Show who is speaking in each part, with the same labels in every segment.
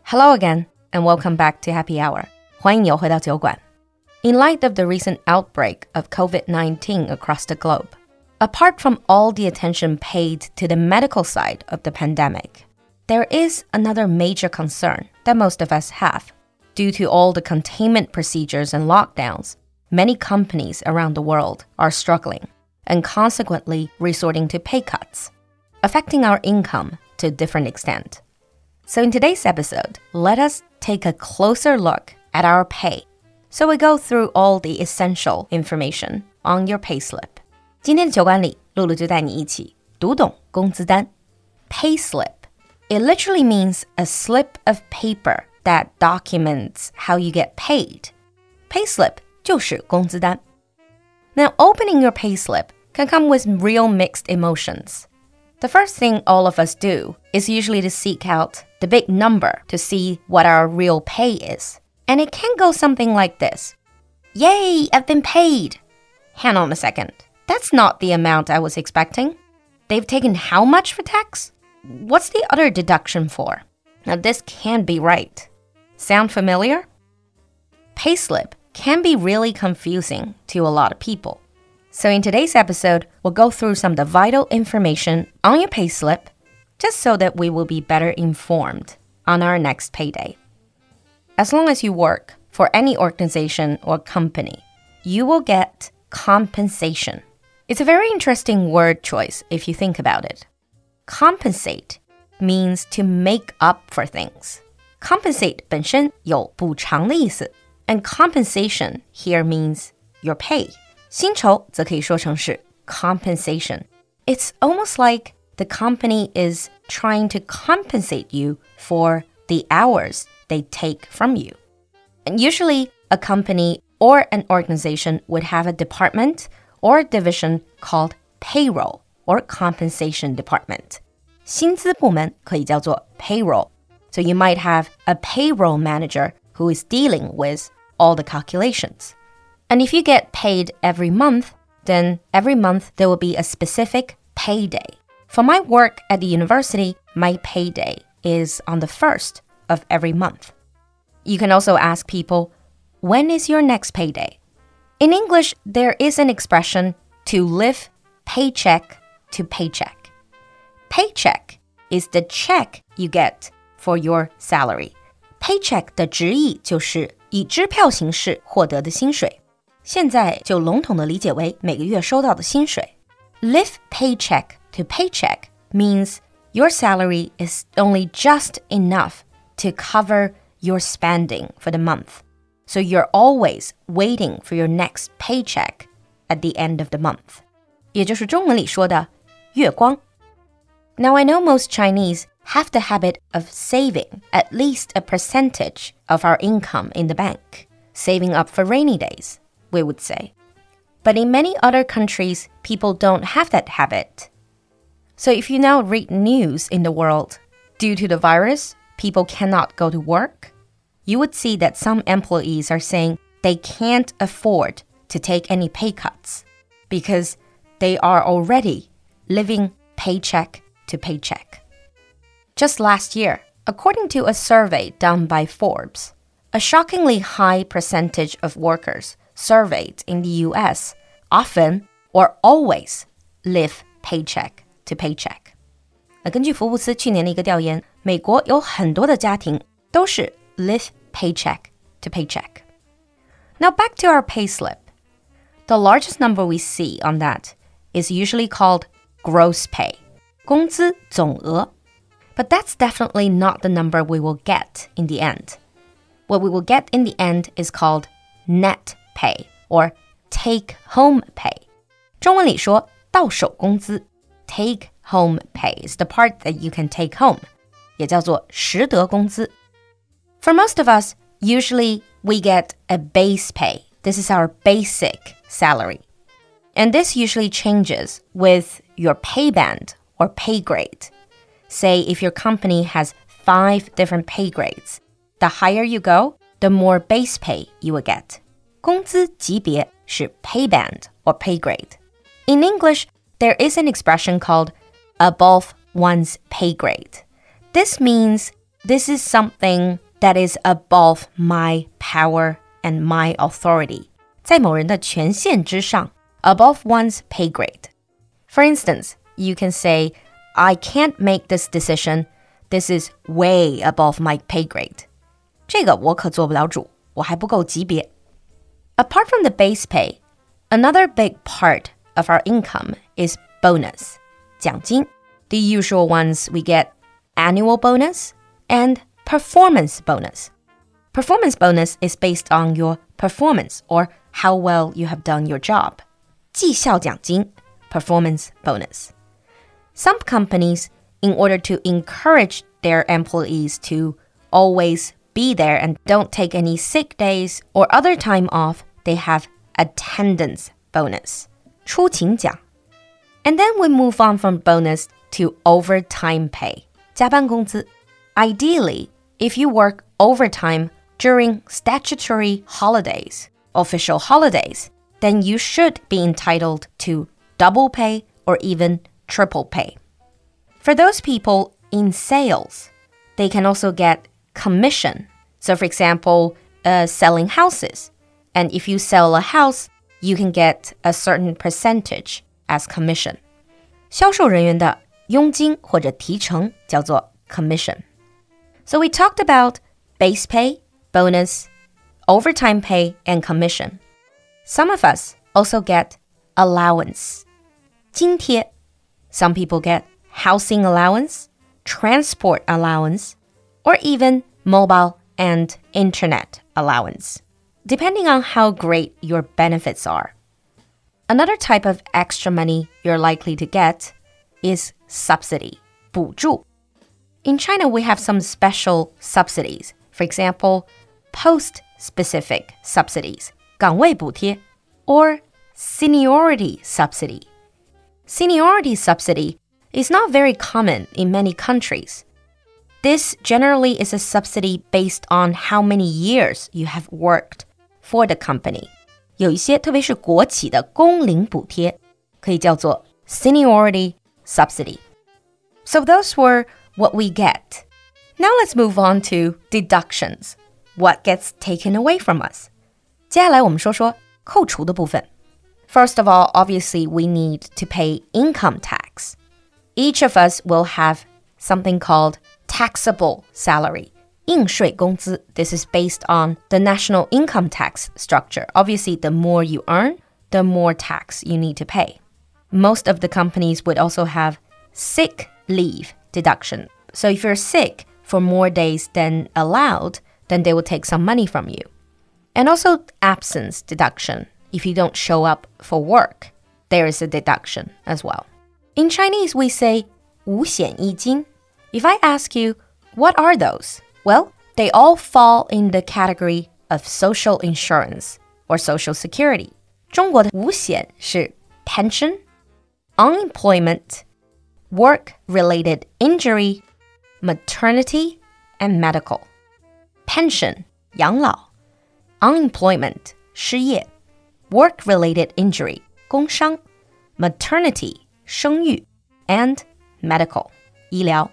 Speaker 1: Hello again, and welcome back to Happy Hour. 欢迎又回到酒馆。In light of the recent outbreak of COVID-19 across the globe, apart from all the attention paid to the medical side of the pandemic, there is another major concern that most of us have. Due to all the containment procedures and lockdowns, many companies around the world are struggling and consequently resorting to pay cuts, affecting our income to a different extent. So in today's episode, let us take a closer look at our pay. So we go through all the essential information on your payslip. 今天的酒馆里，露露就带你一起读懂工资单。Payslip. It literally means a slip of paper that documents how you get paid. Payslip 就是工资单。Now, opening your payslip can come with real mixed emotions. The first thing all of us do is usually to seek out the big number to see what our real pay is. And it can go something like this. Yay, I've been paid. Hang on a second. That's not the amount I was expecting. They've taken how much for tax? What's the other deduction for? Now this can't be right. Sound familiar? Payslip can be really confusing to a lot of people. So in today's episode, we'll go through some of the vital information on your payslip just so that we will be better informed on our next payday. As long as you work for any organization or company, you will get compensation. It's a very interesting word choice if you think about it. Compensate means to make up for things. Compensate 本身有补偿的意思 and compensation here means your pay. 薪酬则可以说成是 compensation. It's almost like the company is trying to compensate you for the hours they take from you. And usually, a company or an organization would have a department or a division called payroll or compensation department. 薪资部门可以叫做 payroll. So you might have a payroll manager who is dealing with all the calculations. And if you get paid every month, then every month there will be a specific payday. For my work at the university, my payday is on the 1st of every month. You can also ask people, when is your next payday? In English, there is an expression to live paycheck to paycheck. Paycheck is the check you get for your salary. Paycheck 的直译就是以支票形式获得的薪水。现在就笼统的理解为每个月收到的薪水。Live paycheck to paycheck means your salary is only just enough to cover your spending for the month. So you're always waiting for your next paycheck at the end of the month. 也就是中文里说的月光。Now I know most Chinese have the habit of saving at least a percentage of our income in the bank, saving up for rainy days, we would say. But in many other countries, people don't have that habit. So if you now read news in the world, due to the virus, people cannot go to work, you would see that some employees are saying they can't afford to take any pay cuts because they are already living paycheck to paycheck. Just last year, according to a survey done by Forbes, a shockingly high percentage of workers surveyed in the US often or always live paycheck to paycheck. 根据福布斯去年的一个调研，美国有很多的家庭都是 live paycheck to paycheck. Now back to our payslip. The largest number we see on that is usually called gross pay. 工资总额. But that's definitely not the number we will get in the end. What we will get in the end is called net pay or take-home pay. 中文里说到手工资 take-home pay is the part that you can take home. 也叫做实得工资. For most of us, usually we get a base pay. This is our basic salary. And this usually changes with your pay band or pay grade. Say if your company has 5 different pay grades, the higher you go, the more base pay you will get. 工资级别是 pay band or pay grade. In English, there is an expression called above one's pay grade. This means This is something that is above my power and my authority. 在某人的权限之上 above one's pay grade. For instance, you can say, I can't make this decision. This is way above my pay grade. 这个我可做不了主，我还不够级别。Apart from the base pay, another big part of our income is bonus, 奖金. The usual ones we get annual bonus and performance bonus. Performance bonus is based on your performance or how well you have done your job. 绩效奖金, performance bonus. Some companies, in order to encourage their employees to always be there and don't take any sick days or other time off, they have attendance bonus, 出勤奖. And then we move on from bonus to overtime pay, 加班工资. Ideally, if you work overtime during statutory holidays, official holidays, then you should be entitled to double pay or even triple pay. For those people in sales, they can also get commission. So for example, selling houses. And if you sell a house, you can get a certain percentage as commission. 销售人员的佣金或者提成叫做 commission. So we talked about base pay, bonus, overtime pay, and commission. Some of us also get allowance, 津贴. Some people get housing allowance, transport allowance, or even mobile and internet allowance, depending on how great your benefits are. Another type of extra money you're likely to get is subsidy, 补助. In China, we have some special subsidies. For example, post-specific subsidies, 岗位补贴, or seniority subsidy. Seniority subsidy is not very common in many countries. This generally is a subsidy based on how many years you have worked for the company. 有一些特别是国企的工龄补贴可以叫做 seniority subsidy. So those were what we get. Now let's move on to deductions. What gets taken away from us? 接下来我们说说扣除的部分. First of all, obviously, we need to pay income tax. Each of us will have something called taxable salary, 应税工资. This is based on the national income tax structure. Obviously, the more you earn, the more tax you need to pay. Most of the companies would also have sick leave deduction. So if you're sick for more days than allowed, then they will take some money from you. And also absence deduction. If you don't show up for work, there is a deduction as well. In Chinese, we say 五险一金. If I ask you, what are those? Well, they all fall in the category of social insurance or social security. 中国的五险是 pension, unemployment, work-related injury, maternity, and medical. Pension, 养老. Unemployment, 失业. Work-related injury, 工伤. Maternity, 生育. And medical, 医疗.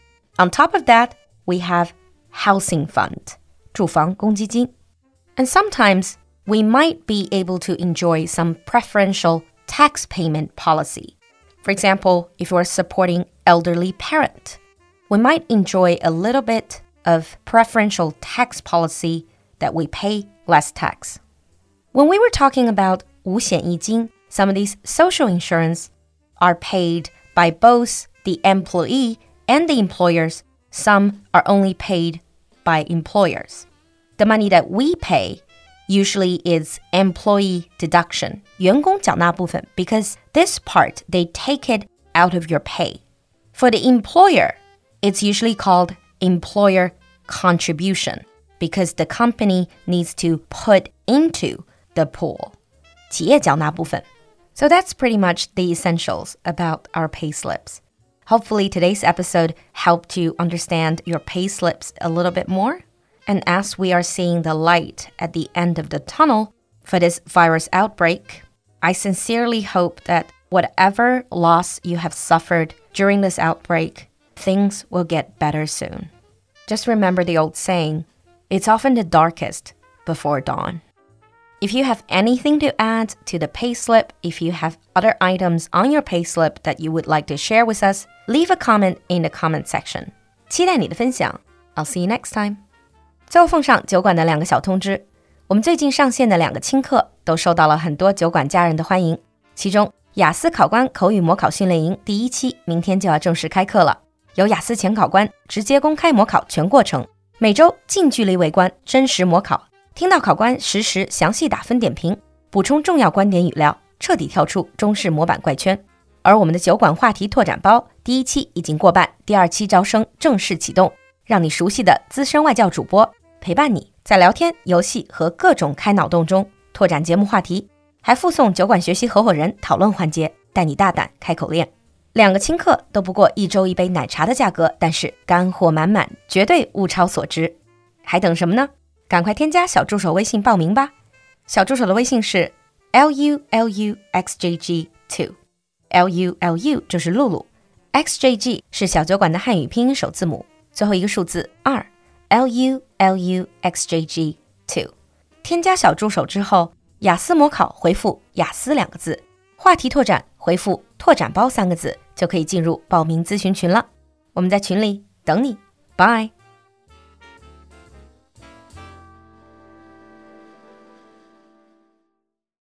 Speaker 1: On top of that, we have housing fund, 住房公积金. And sometimes we might be able to enjoy some preferential tax payment policy. For example, if you're supporting elderly parent, we might enjoy a little bit of preferential tax policy that we pay less tax. When we were talking about 五险一金, some of these social insurance are paid by both the employee and the employers. Some are only paid by employers. The money that we pay usually is employee deduction, 员工缴纳部分, because this part, they take it out of your pay. For the employer, it's usually called employer contribution because the company needs to put into the pool. 企业缴纳部分. So that's pretty much the essentials about our pay slips. Hopefully today's episode helped you understand your pay slips a little bit more. And as we are seeing the light at the end of the tunnel for this virus outbreak, I sincerely hope that whatever loss you have suffered during this outbreak, things will get better soon. Just remember the old saying, it's often the darkest before dawn. If you have anything to add to the payslip, if you have other items on your payslip that you would like to share with us, leave a comment in the comment section. 期待你的分享 I'll see you next time. 最后奉上酒馆的2个小通知。我们最近上线的2个轻课都受到了很多酒馆家人的欢迎，其中雅思考官口语模考训练营第1期明天就要正式开课了，由雅思前考官直接公开模考全过程，每周近距离围观真实模考，听到考官实时详细打分点评，补充重要观点语料，彻底跳出中式模板怪圈。而我们的酒馆话题拓展包第1期已经过半，第2期招生正式启动，让你熟悉的资深外教主播陪伴你在聊天、游戏和各种开脑洞中拓展节目话题，还附送酒馆学习合伙人讨论环节，带你大胆开口练。2个轻课都不过1周1杯奶茶的价格，但是干货满满，绝对物超所值。还等什么呢？赶快添加小助手微信报名吧。小助手的微信是 LULUXJG2， LULU 就是露露， XJG 是小酒馆的汉语拼音首字母，最后一个数字2， LULUXJG2。 添加小助手之后，雅思模考回复雅思2个字，话题拓展回复拓展包3个字，就可以进入报名咨询群了。我们在群里等你，拜。